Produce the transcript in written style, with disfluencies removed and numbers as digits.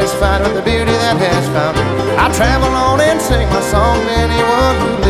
satisfied with the beauty that has found me. I travel on and sing my song to anyone who